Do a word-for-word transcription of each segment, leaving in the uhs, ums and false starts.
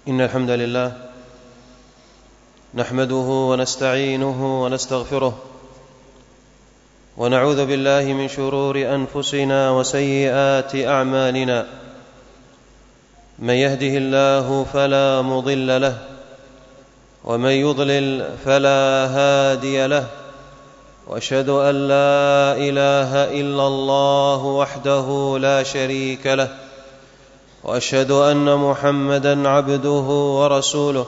إن الحمد لله نحمده ونستعينه ونستغفره ونعوذ بالله من شرور أنفسنا وسيئات أعمالنا. من يهده الله فلا مضل له ومن يضلل فلا هادي له، وأشهد أن لا إله إلا الله وحده لا شريك له، وأشهد أن محمدًا عبده ورسوله.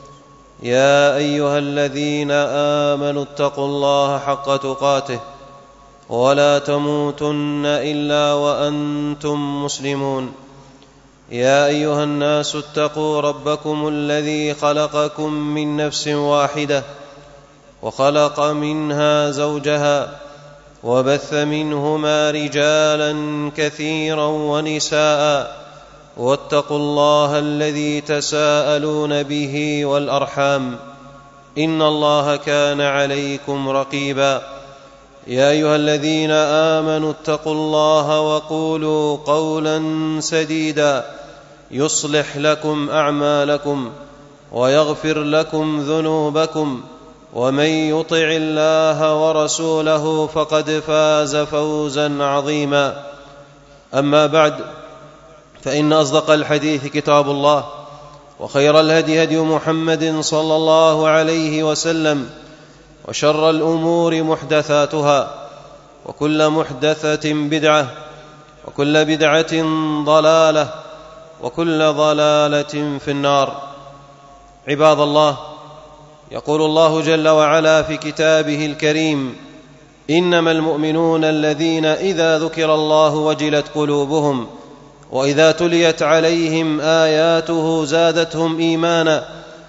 يا أيها الذين آمنوا اتقوا الله حق تقاته ولا تموتن إلا وأنتم مسلمون. يا أيها الناس اتقوا ربكم الذي خلقكم من نفس واحدة وخلق منها زوجها وبث منهما رجالا كثيرا ونساء، واتقوا الله الذي تساءلون به والأرحام، إن الله كان عليكم رقيبا. يا أيها الذين آمنوا اتقوا الله وقولوا قولا سديدا يصلح لكم أعمالكم ويغفر لكم ذنوبكم، ومن يطع الله ورسوله فقد فاز فوزا عظيما. أما بعد، فإن أصدق الحديث كتاب الله، وخير الهدي هدي محمد صلى الله عليه وسلم، وشر الأمور محدثاتها، وكل محدثة بدعة، وكل بدعة ضلالة، وكل ضلالة في النار. عباد الله، يقول الله جل وعلا في كتابه الكريم: إنما المؤمنون الذين إذا ذكر الله وجلت قلوبهم وإذا تليت عليهم آياته زادتهم إيمانا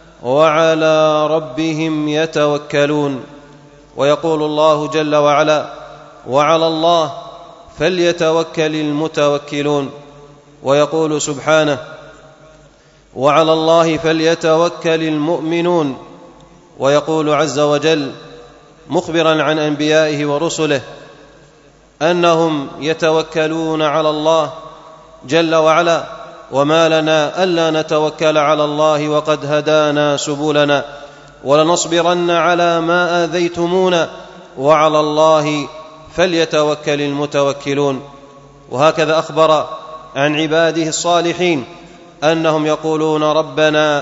وعلى ربهم يتوكلون. ويقول الله جل وعلا: وعلى الله فليتوكل المتوكلون. ويقول سبحانه: وعلى الله فليتوكل المؤمنون. ويقول عز وجل مخبرا عن أنبيائه ورسله أنهم يتوكلون على الله جل وعلا: وما لنا ألا نتوكل على الله وقد هدانا سبلنا ولنصبرن على ما آذيتمونا وعلى الله فليتوكل المتوكلون. وهكذا أخبر عن عباده الصالحين أنهم يقولون: ربنا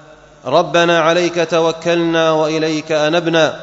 ربنا عليك توكلنا وإليك أنبنا.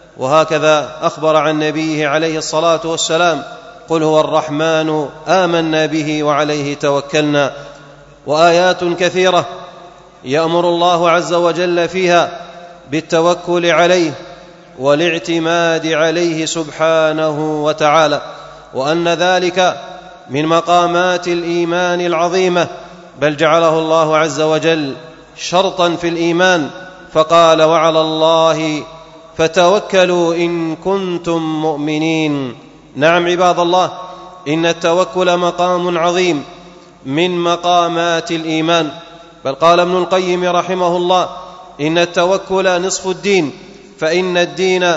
وهكذا أخبر عن نبيه عليه الصلاة والسلام: قل هو الرحمن آمنا به وعليه توكلنا. وآيات كثيرة يأمر الله عز وجل فيها بالتوكل عليه والاعتماد عليه سبحانه وتعالى، وأن ذلك من مقامات الإيمان العظيمة، بل جعله الله عز وجل شرطا في الإيمان، فقال: وعلى الله فتوكلوا إن كنتم مؤمنين. نعم عباد الله، إن التوكل مقام عظيم من مقامات الإيمان، بل قال ابن القيم رحمه الله: إن التوكل نصف الدين، فإن الدين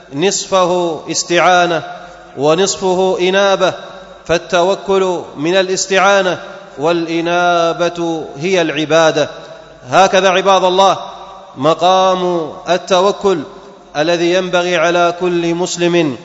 نصفه استعانة ونصفه إنابة، فالتوكل من الاستعانة والإنابة هي العبادة. هكذا عباد الله مقام التوكل الذي ينبغي على كل مسلم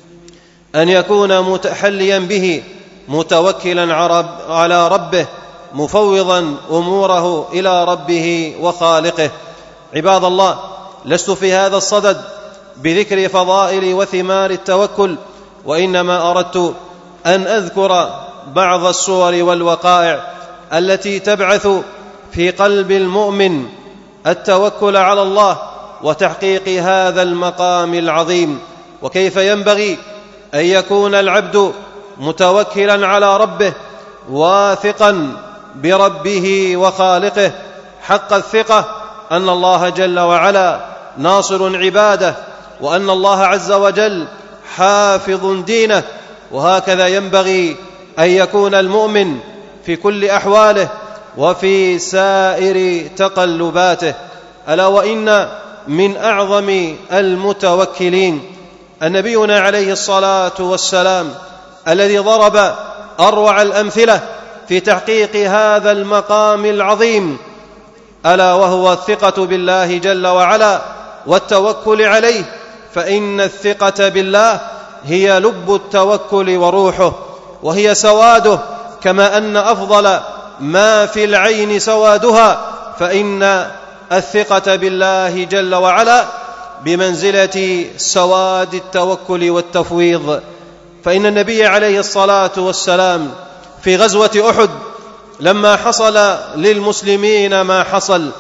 أن يكون متحليا به، متوكلا على ربه، مفوضا أموره إلى ربه وخالقه. عباد الله، لست في هذا الصدد بذكر فضائل وثمار التوكل، وإنما أردت أن أذكر بعض الصور والوقائع التي تبعث في قلب المؤمن التوكل على الله وتحقيق هذا المقام العظيم، وكيف ينبغي أن يكون العبد متوكلا على ربه، واثقا بربه وخالقه حق الثقة أن الله جل وعلا ناصر عباده، وأن الله عز وجل حافظ دينه. وهكذا ينبغي أن يكون المؤمن في كل أحواله وفي سائر تقلباته. ألا وإن من أعظم المتوكلين النبينا عليه الصلاة والسلام، الذي ضرب أروع الأمثلة في تحقيق هذا المقام العظيم ألا وهو الثقة بالله جل وعلا والتوكل عليه، فإن الثقة بالله هي لب التوكل وروحه، وهي سواده، كما أن أفضل ما في العين سوادها، فإن الثقة بالله جل وعلا بمنزلة سواد التوكل والتفويض. فإن النبي عليه الصلاة والسلام في غزوة أحد لما حصل للمسلمين ما حصل،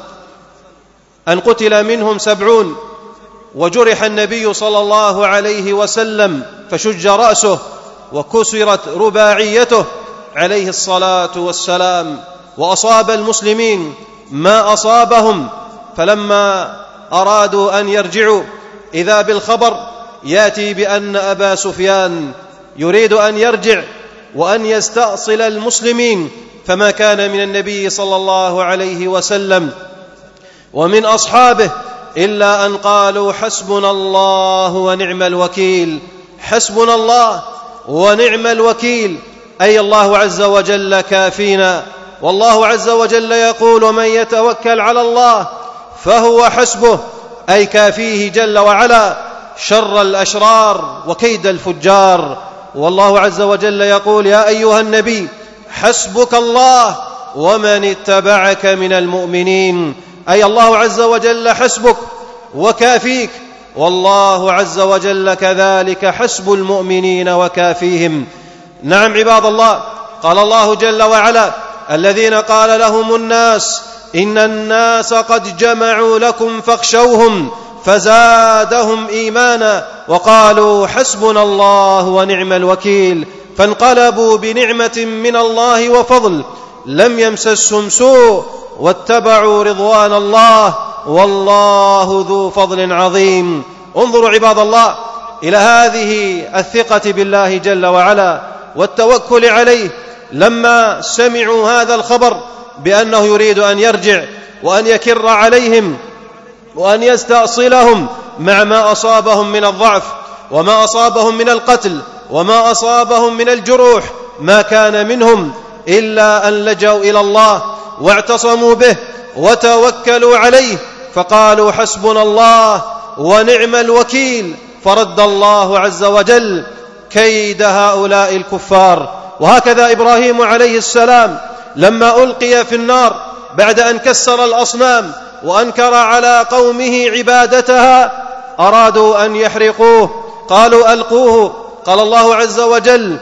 أن قتل منهم سبعون، وجرح النبي صلى الله عليه وسلم فشج رأسه وكسرت رباعيته عليه الصلاة والسلام، وأصاب المسلمين ما أصابهم. فلما أرادوا أن يرجعوا إذا بالخبر يأتي بأن أبا سفيان يريد أن يرجع وأن يستأصل المسلمين، فما كان من النبي صلى الله عليه وسلم ومن أصحابه إلا أن قالوا حسبنا الله ونعم الوكيل. حسبنا الله ونعم الوكيل، أي الله عز وجل كافينا. والله عز وجل يقول ومن يتوكل على الله فهو حسبه، أي كافيه جل وعلا شر الأشرار وكيد الفجار. والله عز وجل يقول يا أيها النبي حسبك الله ومن اتبعك من المؤمنين، أي الله عز وجل حسبك وكافيك، والله عز وجل كذلك حسب المؤمنين وكافيهم. نعم عباد الله، قال الله جل وعلا الذين قال لهم الناس إن الناس قد جمعوا لكم فاخشوهم فزادهم إيمانا وقالوا حسبنا الله ونعم الوكيل، فانقلبوا بنعمة من الله وفضل لم يمسسهم سوء واتبعوا رضوان الله والله ذو فضل عظيم. انظروا عباد الله إلى هذه الثقة بالله جل وعلا والتوكل عليه، لما سمعوا هذا الخبر بأنه يريد أن يرجع وأن يكر عليهم وأن يستأصلهم مع ما أصابهم من الضعف وما أصابهم من القتل وما أصابهم من الجروح، ما كان منهم إلا أن لجوا إلى الله واعتصموا به وتوكلوا عليه، فقالوا حسبنا الله ونعم الوكيل، فرد الله عز وجل كيد هؤلاء الكفار. وهكذا إبراهيم عليه السلام لما ألقي في النار بعد أن كسر الأصنام وأنكر على قومه عبادتها، أرادوا أن يحرقوه قالوا ألقوه. قال الله عز وجل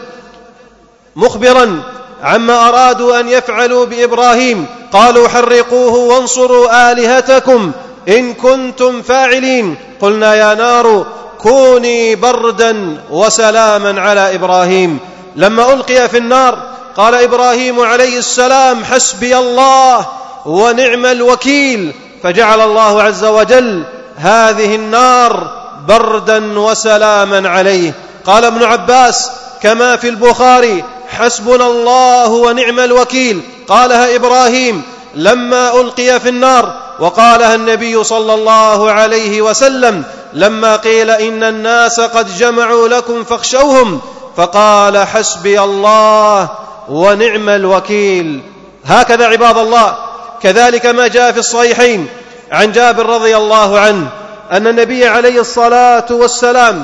مخبرا عما أرادوا أن يفعلوا بإبراهيم قالوا حرقوه وانصروا آلهتكم إن كنتم فاعلين، قلنا يا نار كوني بردا وسلاما على إبراهيم. لما ألقي في النار قال إبراهيم عليه السلام حسبي الله ونعم الوكيل، فجعل الله عز وجل هذه النار بردا وسلاما عليه. قال ابن عباس كما في البخاري حسبنا الله ونعم الوكيل قالها إبراهيم لما ألقي في النار، وقالها النبي صلى الله عليه وسلم لما قيل إن الناس قد جمعوا لكم فاخشوهم، فقال حسبي الله ونعم الوكيل. هكذا عباد الله كذلك ما جاء في الصحيحين عن جابر رضي الله عنه أن النبي عليه الصلاة والسلام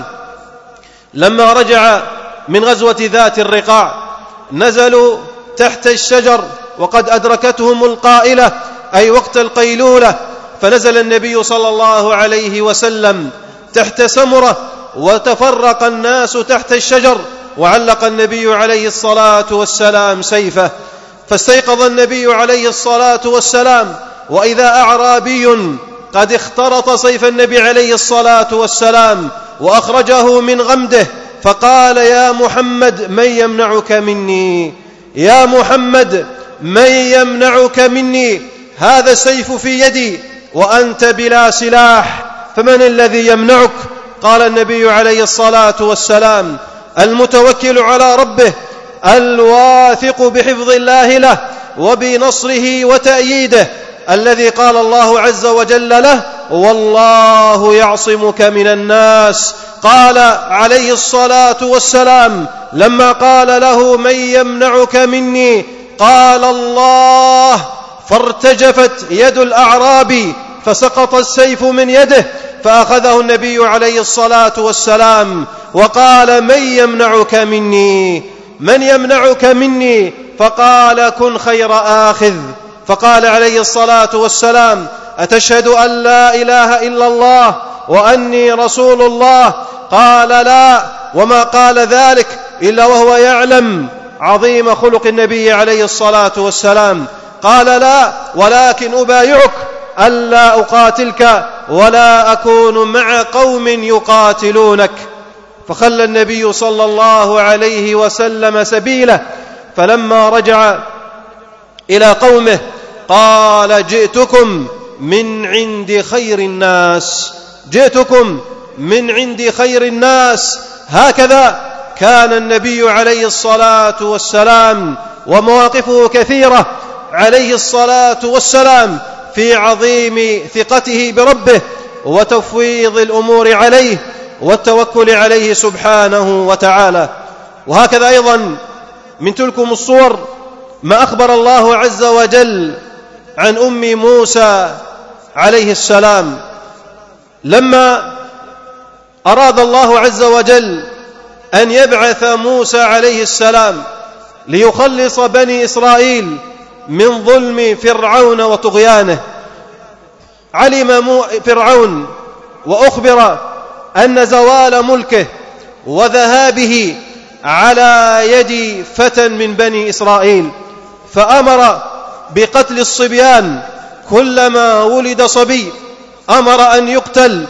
لما رجع من غزوة ذات الرقاع نزلوا تحت الشجر وقد أدركتهم القائلة أي وقت القيلولة، فنزل النبي صلى الله عليه وسلم تحت سمرة وتفرق الناس تحت الشجر، وعلق النبي عليه الصلاة والسلام سيفه، فاستيقظ النبي عليه الصلاة والسلام وإذا أعرابي قد اخترط سيف النبي عليه الصلاة والسلام وأخرجه من غمده، فقال يا محمد من يمنعك مني؟ يا محمد من يمنعك مني؟ هذا السيف في يدي وأنت بلا سلاح، فمن الذي يمنعك؟ قال النبي عليه الصلاة والسلام المتوكل على ربه الواثق بحفظ الله له وبنصره وتأييده، الذي قال الله عز وجل له والله يعصمك من الناس. قال عليه الصلاة والسلام لما قال له من يمنعك مني؟ قال الله، فارتجفت يد الأعرابي فسقط السيف من يده، فأخذه النبي عليه الصلاة والسلام وقال: من يمنعك مني؟ من يمنعك مني؟ فقال: كن خير آخذ. فقال عليه الصلاة والسلام: أتشهد أن لا إله إلا الله وأني رسول الله؟ قال: لا. وما قال ذلك إلا وهو يعلم عظيم خلق النبي عليه الصلاة والسلام. قال: لا، ولكن أبايعك ألا أقاتلك ولا أكون مع قوم يقاتلونك. فخلى النبي صلى الله عليه وسلم سبيله، فلما رجع إلى قومه قال: جئتكم من عند خير الناس، جئتكم من عند خير الناس. هكذا كان النبي عليه الصلاة والسلام، ومواقفه كثيرة عليه الصلاة والسلام في عظيم ثقته بربه وتفويض الأمور عليه والتوكل عليه سبحانه وتعالى. وهكذا أيضا من تلكم الصور ما أخبر الله عز وجل عن أم موسى عليه السلام، لما أراد الله عز وجل أن يبعث موسى عليه السلام ليخلص بني إسرائيل من ظلم فرعون وطغيانه. علم فرعون وأخبر أن زوال ملكه وذهابه على يد فتى من بني إسرائيل، فأمر بقتل الصبيان. كلما ولد صبي أمر أن يقتل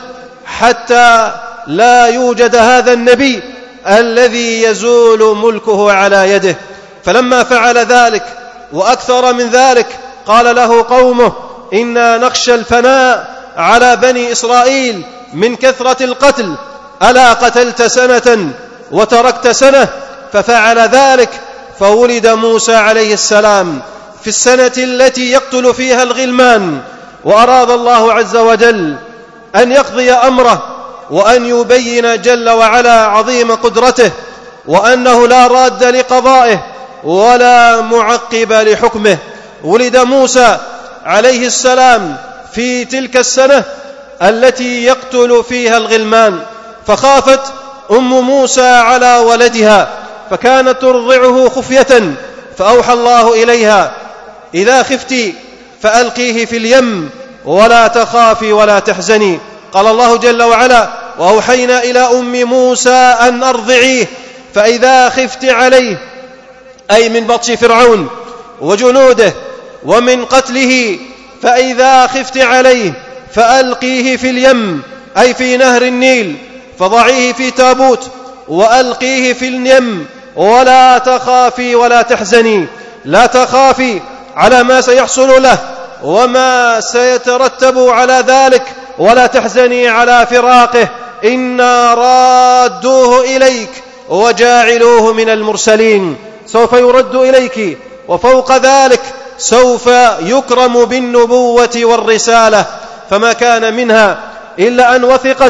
حتى لا يوجد هذا النبي الذي يزول ملكه على يده. فلما فعل ذلك وأكثر من ذلك قال له قومه: إنا نخشى الفناء على بني إسرائيل من كثرة القتل، ألا قتلت سنة وتركت سنة؟ ففعل ذلك، فولد موسى عليه السلام في السنة التي يقتل فيها الغلمان. وأراد الله عز وجل أن يقضي أمره وأن يبين جل وعلا عظيم قدرته، وأنه لا راد لقضائه ولا معقب لحكمه. ولد موسى عليه السلام في تلك السنة التي يقتل فيها الغلمان، فخافت أم موسى على ولدها فكانت ترضعه خفية، فأوحى الله إليها: إذا خفت فألقيه في اليم ولا تخافي ولا تحزني. قال الله جل وعلا: وأوحينا إلى أم موسى أن أرضعيه فإذا خفت عليه، أي من بطش فرعون وجنوده ومن قتله، فإذا خفت عليه فألقيه في اليم، أي في نهر النيل، فضعيه في تابوت وألقيه في اليم ولا تخافي ولا تحزني. لا تخافي على ما سيحصل له وما سيترتب على ذلك، ولا تحزني على فراقه، إنا رادوه إليك وجاعلوه من المرسلين. سوف يرد إليك، وفوق ذلك سوف يكرم بالنبوة والرسالة. فما كان منها إلا أن وثقت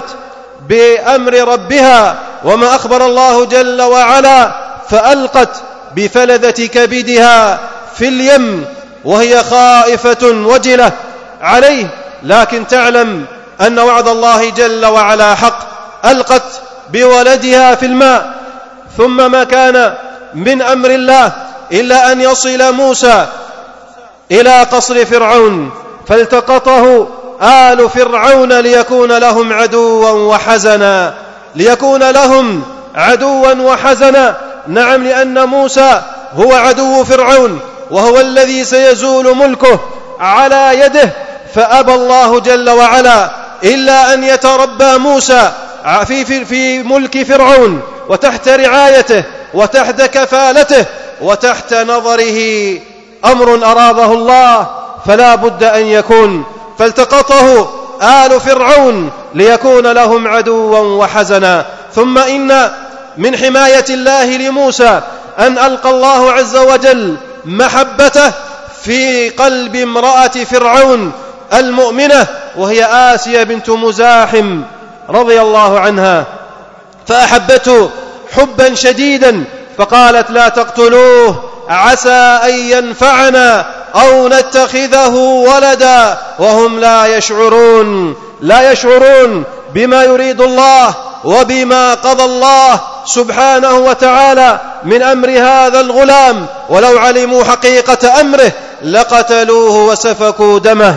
بأمر ربها وما أخبر الله جل وعلا، فألقت بفلذة كبدها في اليم وهي خائفة وجلة عليه، لكن تعلم أن وعد الله جل وعلا حق. ألقت بولدها في الماء، ثم ما كان من أمر الله إلا أن يصل موسى إلى قصر فرعون، فالتقطه آل فرعون ليكون لهم عدوا وحزنا، ليكون لهم عدوا وحزنا. نعم، لأن موسى هو عدو فرعون، وهو الذي سيزول ملكه على يده، فأبى الله جل وعلا إلا أن يتربى موسى في, في, في ملك فرعون وتحت رعايته وتحت كفالته وتحت نظره. أمر أراده الله فلا بد أن يكون، فالتقطه آل فرعون ليكون لهم عدوا وحزنا. ثم إن من حماية الله لموسى أن ألقى الله عز وجل محبته في قلب امرأة فرعون المؤمنة، وهي آسيا بنت مزاحم رضي الله عنها، فأحبته حبا شديدا، فقالت: لا تقتلوه عسى أن ينفعنا أو نتخذه ولدا وهم لا يشعرون لا يشعرون بما يريد الله وبما قضى الله سبحانه وتعالى من أمر هذا الغلام، ولو علموا حقيقة أمره لقتلوه وسفكوا دمه.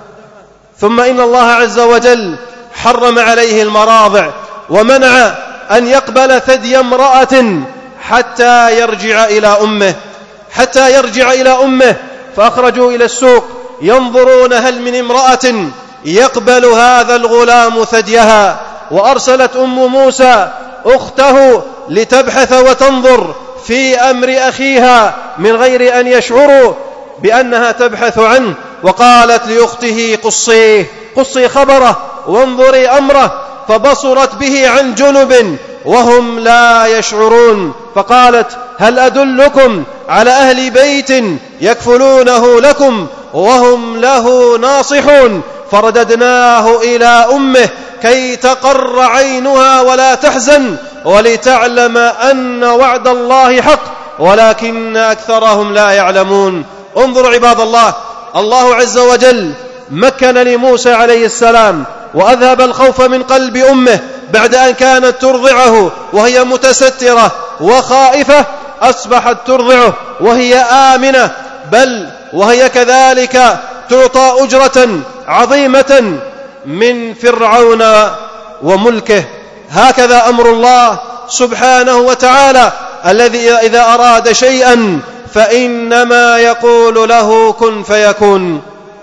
ثم إن الله عز وجل حرم عليه المراضع ومنع أن يقبل ثدي امرأة حتى يرجع إلى أمه حتى يرجع إلى أمه فأخرجوا إلى السوق ينظرون هل من امرأة يقبل هذا الغلام ثديها، وأرسلت أم موسى أخته لتبحث وتنظر في أمر أخيها من غير أن يشعروا بأنها تبحث عنه، وقالت لأخته قصيه قصي خبره وانظري أمره، فبصرت به عن جنب وهم لا يشعرون، فقالت هل أدلكم على أهل بيت يكفلونه لكم وهم له ناصحون، فرددناه إلى أمه كي تقر عينها ولا تحزن ولتعلم أن وعد الله حق ولكن أكثرهم لا يعلمون. انظروا عباد الله، الله عز وجل مكن لموسى عليه السلام وأذهب الخوف من قلب أمه بعد أن كانت ترضعه وهي متسترة وخائفة، أصبحت ترضعه وهي آمنة، بل وهي كذلك تعطى أجرة عظيمة من فرعون وملكه. هكذا أمر الله سبحانه وتعالى الذي إذا أراد شيئا فإنما يقول له كن فيكون.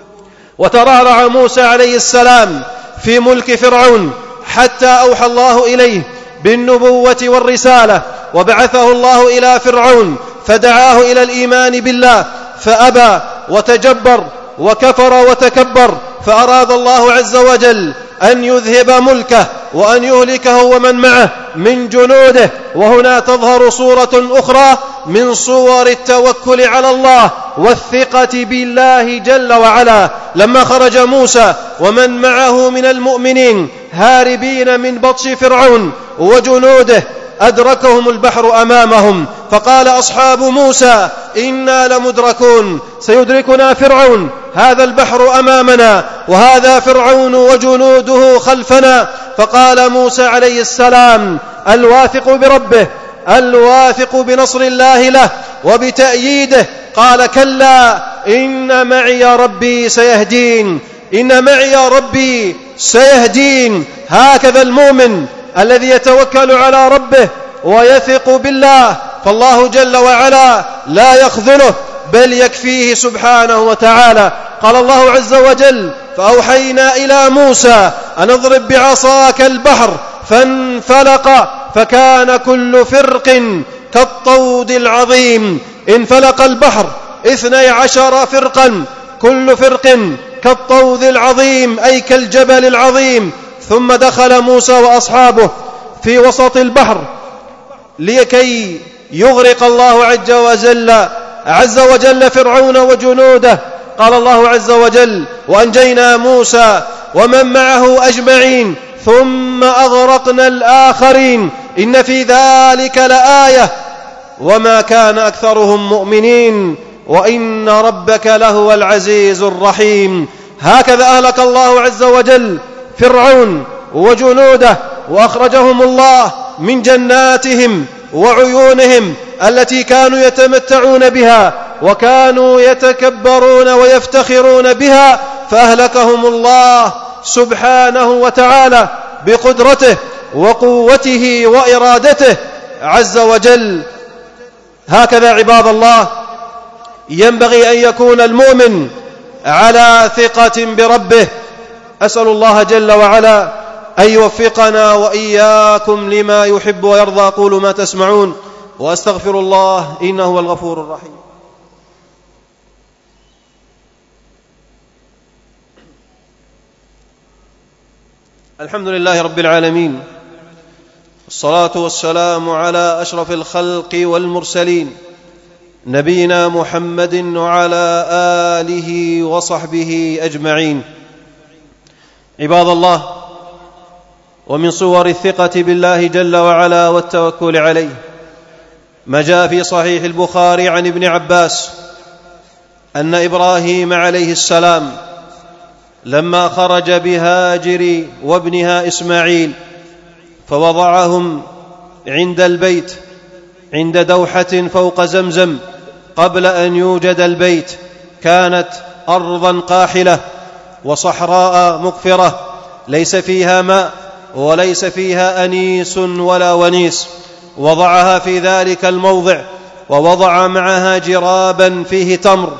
وترعرع موسى عليه السلام في ملك فرعون حتى أوحى الله إليه بالنبوة والرسالة، وبعثه الله إلى فرعون فدعاه إلى الإيمان بالله فأبى وتجبر وكفر وتكبر، فأراد الله عز وجل أن يذهب ملكه وأن يهلكه ومن معه من جنوده. وهنا تظهر صورة أخرى من صور التوكل على الله والثقة بالله جل وعلا، لما خرج موسى ومن معه من المؤمنين هاربين من بطش فرعون وجنوده أدركهم البحر أمامهم، فقال أصحاب موسى إنا لمدركون سيدركنا فرعون، هذا البحر أمامنا وهذا فرعون وجنوده خلفنا. فقال موسى عليه السلام الواثق بربه الواثق بنصر الله له وبتأييده قال كلا إن معي ربي سيهدين إن معي ربي سيهدين. هكذا المؤمن الذي يتوكل على ربه ويثق بالله، فالله جل وعلا لا يخذله بل يكفيه سبحانه وتعالى. قال الله عز وجل فأوحينا إلى موسى أن اضرب بعصاك البحر فانفلق فكان كل فرق كالطود العظيم. انفلق البحر اثني عشر فرقا كل فرق كالطود العظيم أي كالجبل العظيم. ثم دخل موسى وأصحابه في وسط البحر لكي يغرق الله عز وجل عز وجل فرعون وجنوده. قال الله عز وجل وأنجينا موسى ومن معه أجمعين ثم أغرقنا الآخرين إن في ذلك لآية وما كان أكثرهم مؤمنين وإن ربك لهو العزيز الرحيم. هكذا أهلك الله عز وجل فرعون وجنوده وأخرجهم الله من جناتهم وعيونهم التي كانوا يتمتعون بها وكانوا يتكبرون ويفتخرون بها، فأهلكهم الله سبحانه وتعالى بقدرته وقوته وإرادته عز وجل. هكذا عباد الله ينبغي أن يكون المؤمن على ثقة بربه. أسأل الله جل وعلا أن يوفقنا وإياكم لما يحب ويرضى. قولوا ما تسمعون وأستغفر الله إنه هو الغفور الرحيم. الحمد لله رب العالمين، الصلاة والسلام على أشرف الخلق والمرسلين نبينا محمد وعلى آله وصحبه أجمعين. عباد الله، ومن صور الثقة بالله جل وعلا والتوكل عليه ما جاء في صحيح البخاري عن ابن عباس أن إبراهيم عليه السلام لما خرج بهاجر وابنها إسماعيل فوضعهم عند البيت عند دوحة فوق زمزم قبل أن يوجد البيت، كانت أرضا قاحلة وصحراء مقفرة ليس فيها ماء وليس فيها أنيس ولا ونيس، وضعها في ذلك الموضع ووضع معها جرابا فيه تمر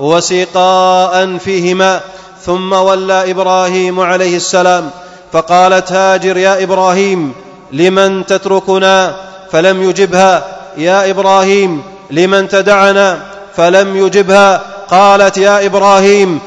وسقاء فيه ماء، ثم ولى إبراهيم عليه السلام فقالت هاجر: يا إبراهيم لمن تتركنا؟ فلم يجبها. يا إبراهيم لمن تدعنا؟ فلم يجبها. قالت: يا إبراهيم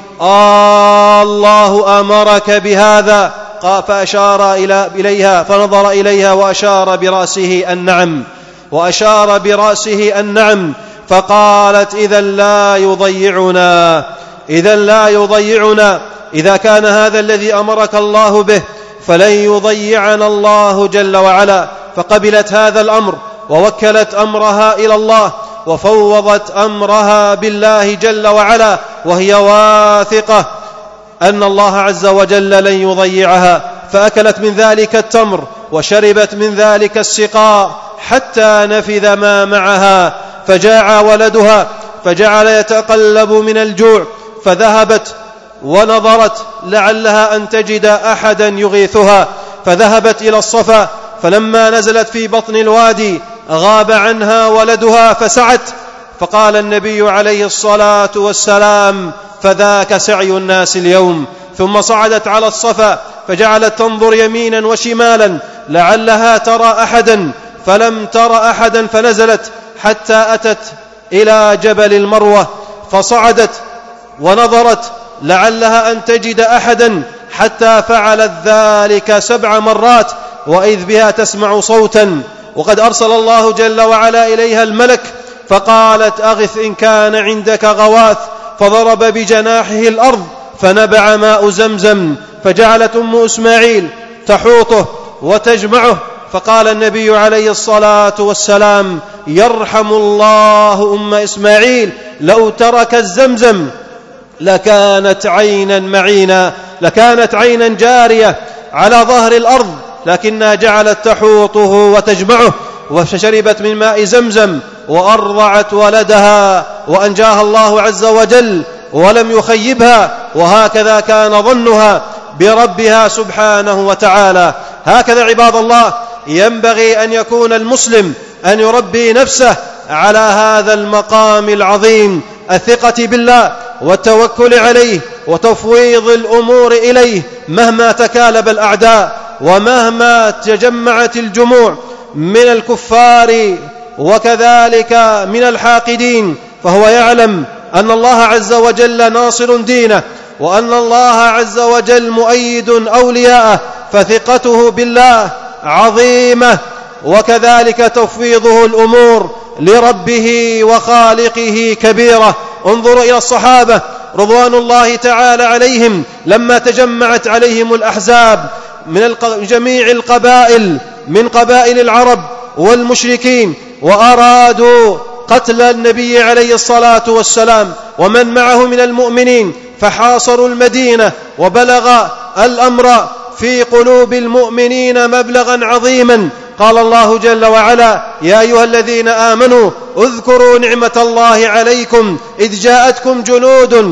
آه الله أمرك بهذا؟ فأشار إليها فنظر إليها وأشار برأسه النعم وأشار برأسه النعم فقالت: إذا لا يضيعنا إذا لا يضيعنا إذا كان هذا الذي أمرك الله به فلن يضيعنا الله جل وعلا. فقبلت هذا الأمر ووكلت أمرها إلى الله وفوضت أمرها بالله جل وعلا، وهي واثقة أن الله عز وجل لن يضيعها، فأكلت من ذلك التمر وشربت من ذلك السقاء حتى نفذ ما معها، فجاع ولدها فجعل يتقلب من الجوع، فذهبت ونظرت لعلها أن تجد أحدا يغيثها، فذهبت إلى الصفا، فلما نزلت في بطن الوادي غاب عنها ولدها فسعت، فقال النبي عليه الصلاة والسلام: فذاك سعي الناس اليوم. ثم صعدت على الصفا فجعلت تنظر يمينا وشمالا لعلها ترى أحدا، فلم تر أحدا، فنزلت حتى أتت إلى جبل المروة، فصعدت ونظرت لعلها أن تجد أحدا حتى فعلت ذلك سبع مرات، وإذ بها تسمع صوتا وقد أرسل الله جل وعلا إليها الملك، فقالت: أغث إن كان عندك غواث، فضرب بجناحه الأرض فنبع ماء زمزم، فجعلت أم إسماعيل تحوطه وتجمعه، فقال النبي عليه الصلاة والسلام: يرحم الله أم إسماعيل، لو ترك الزمزم لكانت عينا معينا لكانت عينا جارية على ظهر الأرض، لكنها جعلت تحوطه وتجمعه، وشربت من ماء زمزم وأرضعت ولدها وأنجاها الله عز وجل ولم يخيبها، وهكذا كان ظنها بربها سبحانه وتعالى. هكذا عباد الله ينبغي أن يكون المسلم، أن يربي نفسه على هذا المقام العظيم، الثقة بالله والتوكل عليه وتفويض الأمور إليه مهما تكالب الأعداء ومهما تجمعت الجموع من الكفار وكذلك من الحاقدين، فهو يعلم أن الله عز وجل ناصر دينه وأن الله عز وجل مؤيد أولياءه، فثقته بالله عظيمة، وكذلك تفويضه الأمور لربه وخالقه كبيرة. انظروا إلى الصحابة رضوان الله تعالى عليهم لما تجمعت عليهم الأحزاب من جميع القبائل من قبائل العرب والمشركين، وأرادوا قتل النبي عليه الصلاة والسلام ومن معه من المؤمنين، فحاصروا المدينة، وبلغ الأمر في قلوب المؤمنين مبلغا عظيما. قال الله جل وعلا: يا أيها الذين آمنوا اذكروا نعمة الله عليكم إذ جاءتكم جنود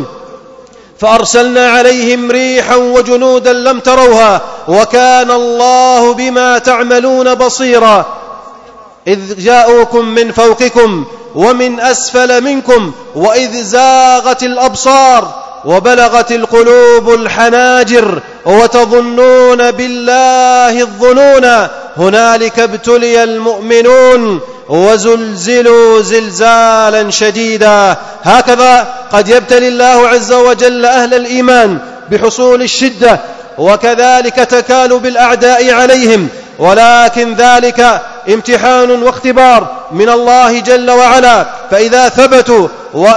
فأرسلنا عليهم ريحا وجنودا لم تروها وكان الله بما تعملون بصيرا، إذ جاءوكم من فوقكم ومن أسفل منكم وإذ زاغت الأبصار وبلغت القلوب الحناجر وتظنون بالله الظنونا هنالك ابتلي المؤمنون وزلزلوا زلزالا شديدا. هكذا قد يبتلي الله عز وجل أهل الإيمان بحصول الشدة وكذلك تكالب الأعداء عليهم، ولكن ذلك امتحان واختبار من الله جل وعلا، فإذا ثبتوا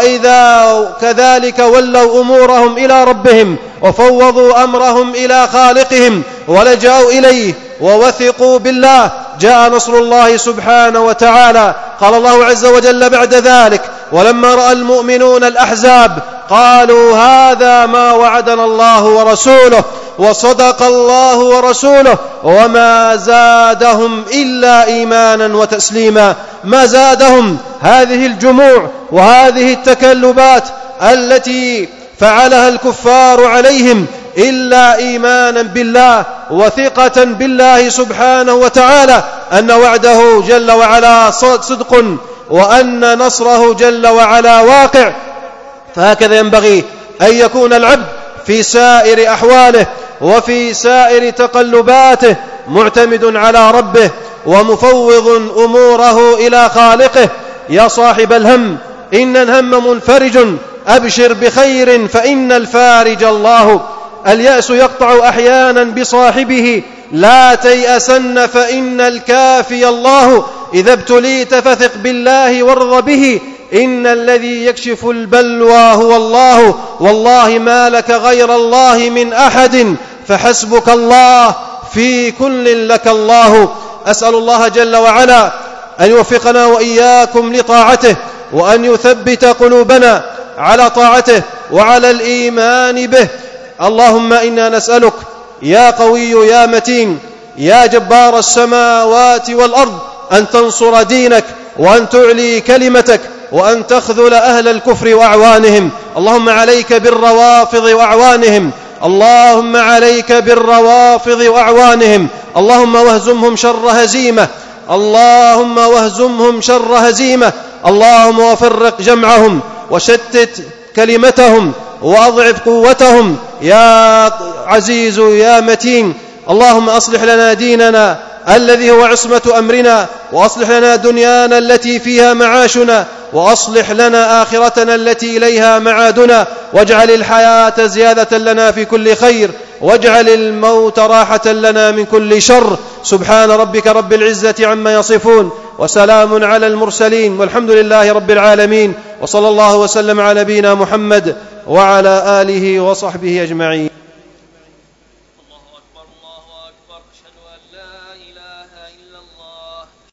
وإذا كذلك ولوا أمورهم إلى ربهم وفوضوا أمرهم إلى خالقهم ولجأوا إليه ووثقوا بالله جاء نصر الله سبحانه وتعالى. قال الله عز وجل بعد ذلك: ولما رأى المؤمنون الأحزاب قالوا هذا ما وعدنا الله ورسوله وصدق الله ورسوله وما زادهم إلا إيمانا وتسليما. ما زادهم هذه الجموع وهذه التكلبات التي فعلها الكفار عليهم إلا إيمانا بالله وثقة بالله سبحانه وتعالى أن وعده جل وعلا صدق وأن نصره جل وعلا واقع. فهكذا ينبغي أن يكون العبد في سائر أحواله وفي سائر تقلباته معتمد على ربه ومفوض أموره إلى خالقه. يا صاحب الهم إن الهم منفرج أبشر بخير فإن الفارج الله. اليأس يقطع أحيانا بصاحبه لا تيأسن فإن الكافي الله. إذا ابتليت فثق بالله وارض به إن الذي يكشف البلوى هو الله. والله ما لك غير الله من أحد فحسبك الله في كل لك الله. أسأل الله جل وعلا أن يوفقنا وإياكم لطاعته وأن يثبت قلوبنا على طاعته وعلى الإيمان به. اللهم إنا نسألك يا قوي يا متين يا جبار السماوات والأرض أن تنصر دينك وأن تعلي كلمتك وأن تخذل أهل الكفر وأعوانهم. اللهم عليك بالروافض وأعوانهم اللهم عليك بالروافض وأعوانهم اللهم واهزمهم شر هزيمة اللهم واهزمهم شر هزيمة اللهم وفرق جمعهم وشتت كلمتهم وأضعف قوتهم يا عزيز يا متين. اللهم أصلح لنا ديننا الذي هو عصمة أمرنا وأصلح لنا دنيانا التي فيها معاشنا وأصلح لنا آخرتنا التي إليها معادنا واجعل الحياة زيادة لنا في كل خير واجعل الموت راحة لنا من كل شر. سبحان ربك رب العزة عما يصفون وسلام على المرسلين والحمد لله رب العالمين وصلى الله وسلم على نبينا محمد وعلى آله وصحبه أجمعين.